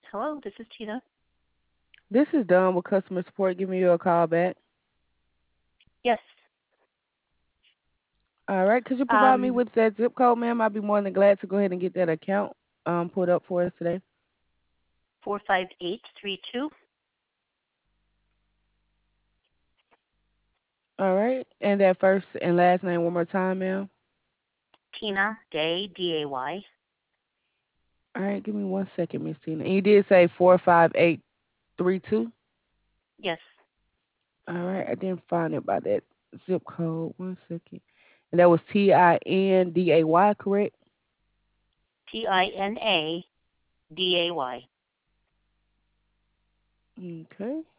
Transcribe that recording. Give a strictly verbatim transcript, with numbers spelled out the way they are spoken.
Hello, this is Tina. This is Dawn with customer support giving you a call back. Yes. All right, could you provide me Um, with that zip code, ma'am? I'd be more than glad to go ahead and get that account um pulled up for us today. four five eight three two. All right, and that first and last name one more time, ma'am. Tina Day, D A Y. All right, give me one second, Miss Tina. And you did say four five eight three two. Yes. All right, I didn't find it by that zip code. One second, and that was T I N D A Y, correct? T I N A D A Y. Okay.